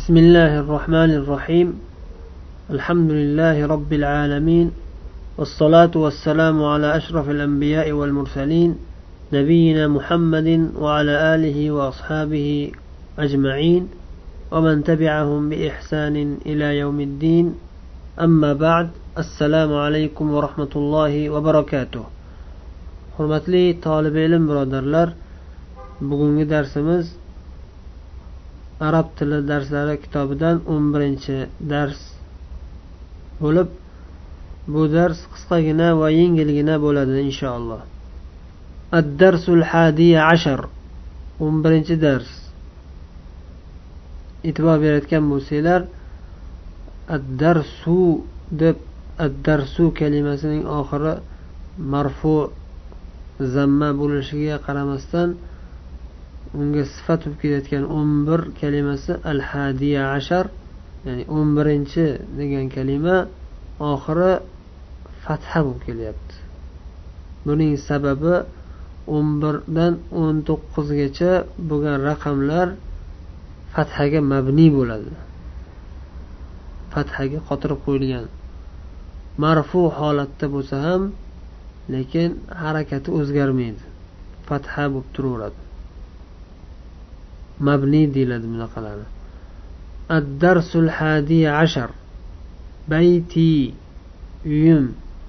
بسم الله الرحمن الرحيم الحمد لله رب العالمين والصلاة والسلام على أشرف الأنبياء والمرسلين نبينا محمد وعلى آله وأصحابه أجمعين ومن تبعهم بإحسان إلى يوم الدين أما بعد السلام عليكم ورحمة الله وبركاته. Hurmatli talib ilm birodarlar, bugungi darsimiz Arab tili darslari kitobidan 11-dars bo'lib, bu dars qisqagina va yengilgina bo'ladi inshaalloh. Ad-darsul hadi 10, 11-dars. E'tibor berayotgan bo'lsanglar, ad-darsu deb ad-darsu kalimasining oxiri marfu zamma bo'lishiga qaramasdan unga sifat bo'lib kelayotgan 11 kalimasi al-hadiya 10, ya'ni 11 degan kalima oxiri fatha bo'lib kelyapti. Buning sababi 11 dan 19 gacha bo'lgan raqamlar fathaga mabni bo'ladi. Fathaga qotirib qo'yilgan. Marfu holatda bo'lsa ham, lekin harakati o'zgarmaydi. Fatha bo'lib turaveradi. Mabni deyiladi bunaqalarni. Ad-darsul hadi 10. Bayti, uyim.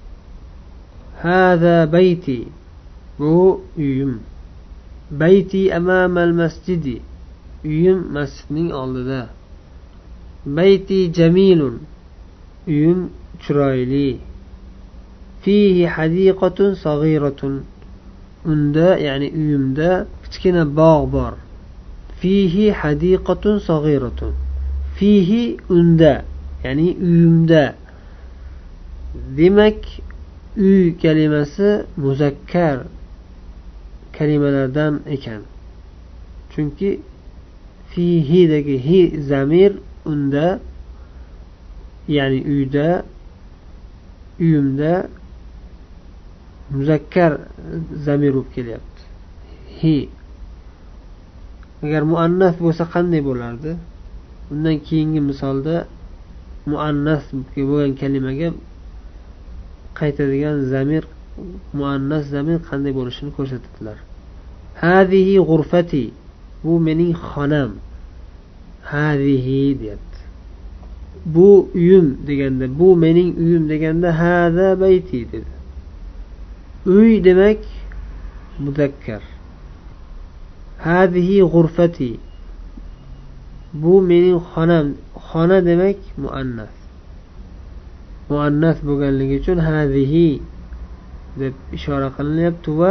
Hada bayti, bu uyim. Bayti amamal masjidi, uyim masjidning oldida. Bayti jamilun, uyim chiroyli. Fihi hadiqatun saghiratun, unda ya'ni uyimda kichkina bog' bor. Fihi hadiqatun saghiratun, fihi unda ya'ni uyimda. Demak, uy kalimasi muzakkar kalimalardan ekan. Chunki fihi dagi hi zamir unda ya'ni uyda, uyimda muzakkar zamir bo'lib kelyapti. Hi. Agar muannas bo'lsa qanday bo'lardi? Undan keyingi misolda muannas bo'lgan kalimaga qaytadigan zamir, muannas zamir qanday bo'lishini ko'rsatdilar. Hadihi g'urfati, bu mening xonam. Hadihi deyapti. Bu uyim deganda, bu mening uyim deganda hada bayti dedi. Uy demak muzakkar. Hadihi g'urfati, bu mening xonam. Xona demak muannas. Muannas bo'lganligi uchun hadihi deb ishora qilinyapti va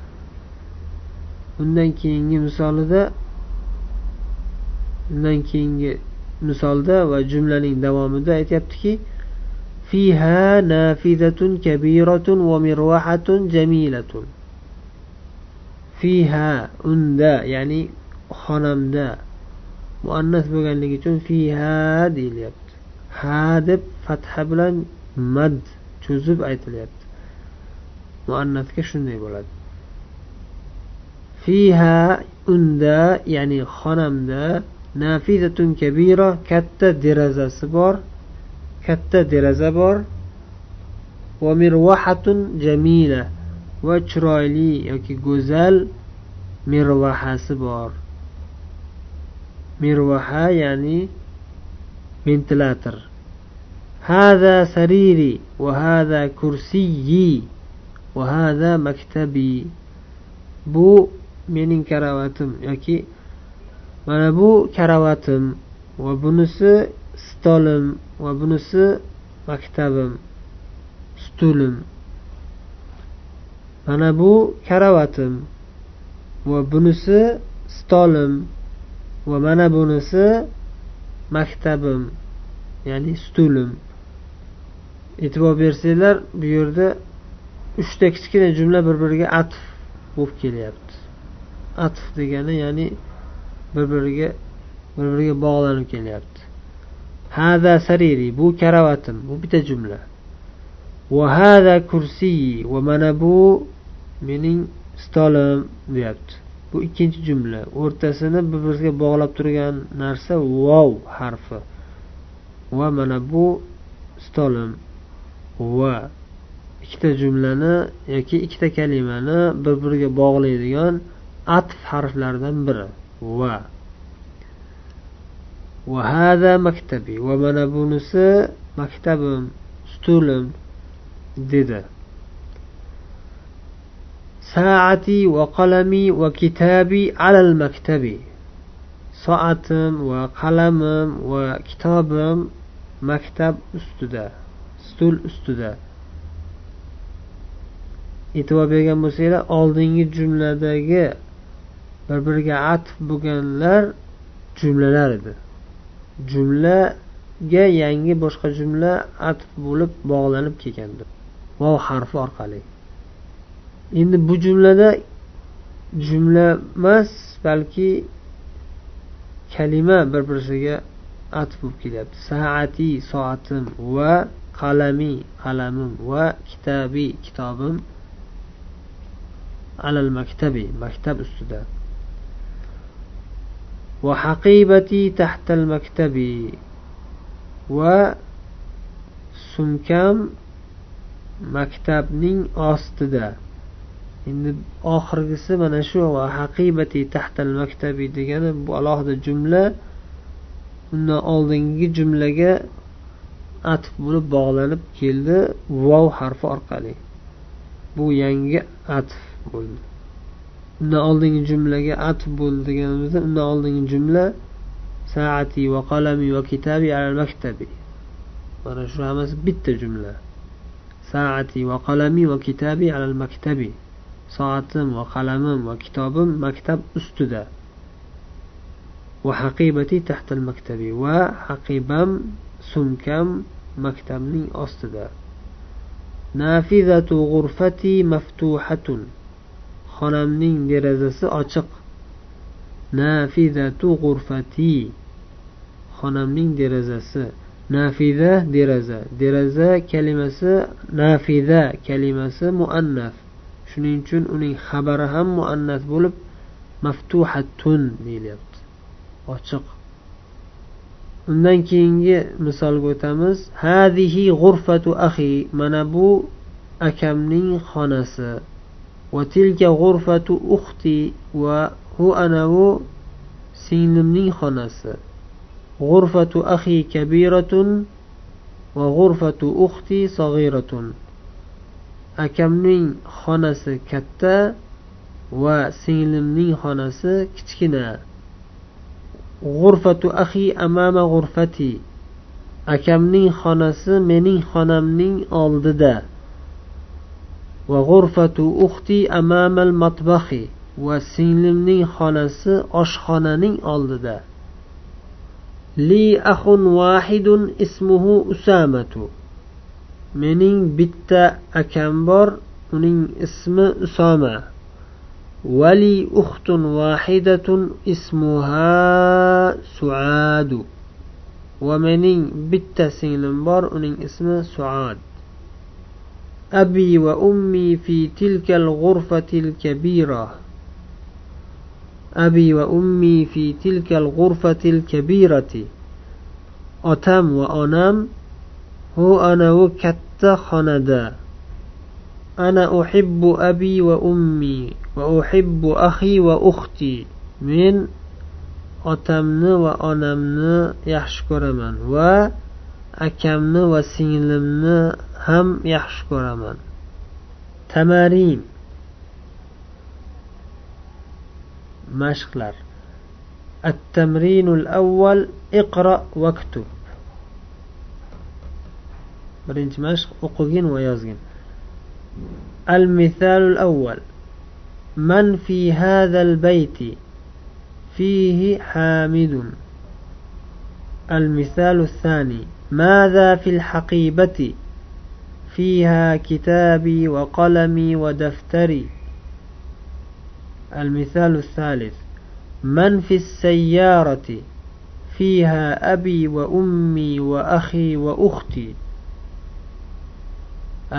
undan keyingi misolda va jumlaning davomida aytayaptiki, fiha nafizatun kabiratun va mirwahatun jamilatun. Fiha unda ya'ni xonamda, muannas bo'lganligi uchun fiha deyilyapti. Ha deb fatha bilan mad cho'zib aytilyapti. Muannasga shunday bo'ladi. Fiha unda ya'ni xonamda nafizatun kabira, katta derazasi bor, katta deraza bor. Va mirwahatun jamila, va chiroyli yoki go'zal mirvahasi bor. Mirvaha ya'ni ventilator. Hada sariri va hada kursiyyi va hada maktabi, bu mening karavatim yoki mana bu karavatim va bunisi stolim va bunisi maktabim, stulim. Mana bu karavatim va bunisi stolim va mana bunisi maktabim ya'ni stulim. E'tibor bersanglar, bu yerda 3 ta kichkina jumla bir-biriga atf bo'lib kelyapti. Atf degani ya'ni bir-biriga bog'lanib kelyapti. Hada sariri, bu karavatim, bu bitta jumla. Va hada kursiyi, va mana bu mening stolim deyapti. bu ikkinchi jumla. O'rtasini bir-biriga bog'lab turgan narsa vav harfi. Va mana bu stolim. Va ikkita jumlani yoki ikkita kalimani bir-biriga bog'laydigan atf harflaridan biri. Va hada maktabi. Va mana bunisi maktabim, stolim dedi. Saati va qalami va kitabi alal maktabi. Soatim va qalamim va kitobim maktab ustida, stul ustida. E'tibor bergan bo'lsanglar, oldingi jumladagi bir-biriga atf bo'lganlar jumlalar edi. Jumlaga yangi boshqa jumla atf bo'lib bog'lanib kelgandi. Vav harfi orqali. Endi bu jumlada jumla emas, balki kalima bir-biriga atf bo'lib kelyapti. Saati soatim va qalami qalamim va kitabi kitobim alal maktabi maktab ustida. Va haqibati tahtal maktabi va sumkam maktabning ostida. Endi oxirgisi mana shu va haqibati tahtal maktabi degani bu alohida jumla, undan oldingi jumlaga atf bo'lib bog'lanib keldi vav harfi orqali. Bu yangi atf bo'ldi. Undan oldingi jumlaga atf bo'ldi deganimizda, undan oldingi jumla saati va qalami va kitabi alal maktabi. Mana shu hammasi bitta jumla. Saati va qalami va kitabi alal maktabi. Soatim va qalamim va kitobim maktab ustida. Va haqibati tahtal maktabi va haqibam sumkam maktabning ostida. Nafizatu ghurfati maftuhatun. Xonamning derazasi ochiq. Nafizatu ghurfati. Xonamning derazasi. Nafiza deraza. Deraza kalimasi, nafiza kalimasi muannaf. Shuning uchun uning xabari ham muannaf bo'lib maftuhatun deyilyapti. Ochiq. Undan keyingi misolga o'tamiz. Hadihi ghurfatu akhi. Mana bu akamning xonasi. Va tilka ghurfatu ukhti. Va hu anavu singlimning xonasi. Ghurfatu akhi kabiratun va ghurfatu ukhti saghiratun. Akamning xonasi katta va singlimning xonasi kichkina. Ghurfatu akhi amama ghurfati. Akamning xonasi mening xonamning oldida. Va ghurfatu ukhti amama al-matbakhi. Va singlimning xonasi oshxonaning oldida. Li akhun wahidun ismuhu Usamatu. Mening bitta akam bor, uning ismi Usama. Wali ukhtun wahidatun ismuha Suadu. Va mening bitta singlim bor, uning ismi Suad. Abi va ummi fi tilka al-ghurfati al-kabira. Abi va ummi fi tilka al-ghurfati al-kabirati. Otam va onam hu anavu katta xonada. Ana uhibbu abi va ummi va uhibbu akhi va ukhti. Men otamni va onamni yaxshi ko'raman va akamni va singlimni ham yaxshi ko'raman. Tamarin. Mashqlar. التمرين الأول اقرأ واكتب. birinchi mashq o'qigin va yozgin. المثال الأول من في هذا البيت فيه حامد. المثال الثاني ماذا في الحقيبة فيها كتابي وقلمي ودفتري. المثال الثالث من في السيارة فيها أبي وأمي وأخي وأختي.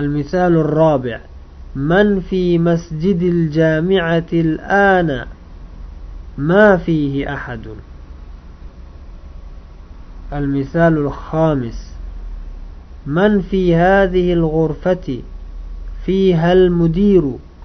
المثال الرابع من في مسجد الجامعة الآن ما فيه أحد. المثال الخامس: من في هذه الغرفة فيها المدير.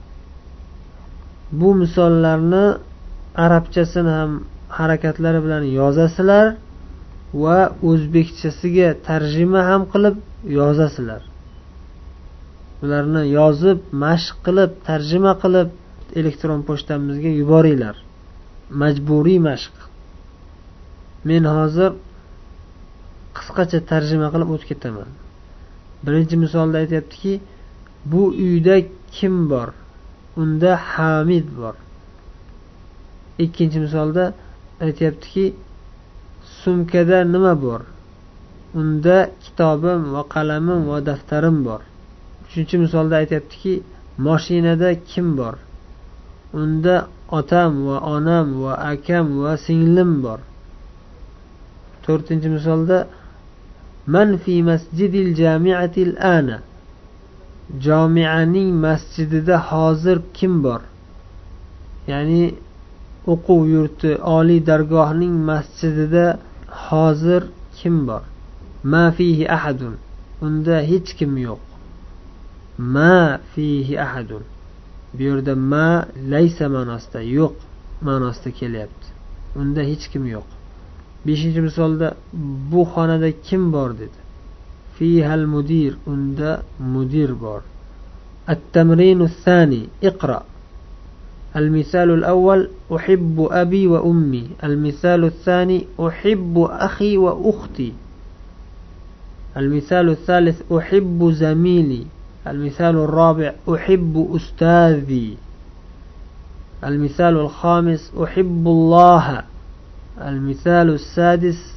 Bu misollarni arabchasini ham harakatlari bilan yozasizlar va o'zbekchasiga tarjima ham qilib yozasizlar. Bularni yozib, mashq qilib, tarjima qilib elektron pochtamizga yuboringlar. Majburiy mashq. Men hozir qisqacha tarjima qilib o'tib ketaman. Birinchi misolda aytayaptiki, bu uyda kim bor? Unda Hamid bor. Ikkinchi misolda aytayaptiki, sumkada nima bor? Unda kitobim va qalamim va daftarim bor. Uchinchi misolda aytayaptiki, mashinada kim bor? Unda otam va onam va akam va singlim bor. To'rtinchi misolda man fi masjidil jami'atil ana. Jami'aning masjidida hozir kim bor? Ya'ni o'quv yurti, oliy dargohning masjidida hozir kim bor? Ma fihi ahadun. Unda hech kim yo'q. Ma fihi ahadun. Bu yerda ma laysa ma'nosida, yo'q ma'nosida kelyapti. Unda hech kim yo'q. Beshinchi misolda bu xonada kim bor dedi. Fihal mudir. Unda mudir bor. التمرين الثاني: اقرأ. المثال الأول: أحب أبي وأمي. المثال الثاني: أحب أخي وأختي. المثال الثالث: أحب زميلي. المثال الرابع: أحب أستاذي. المثال الخامس: أحب الله. المثال السادس: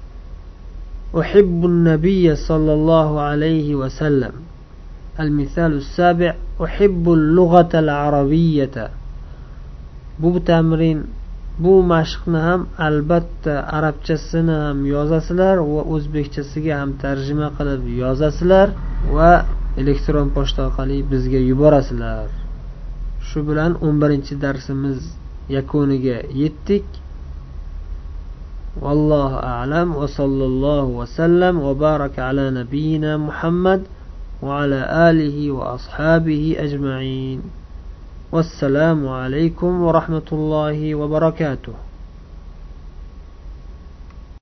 أحب النبي صلى الله عليه وسلم. المثال السابع: أحب اللغة العربية. Bu tamrin, bu mashqni ham albatta arabchasini ham yozasizlar va o'zbekchasiga ham tarjima qilib yozasizlar va elektron pochta orqali bizga yuborasizlar. Shu bilan 11-darsimiz yakuniga yetdik. Vallohu a'lam va sallallohu va sallam va baraka ala nabiyyina Muhammad va ala alihi va ashabihi ajma'in. Wassalamu alaykum va rahmatullahi va barakatuh.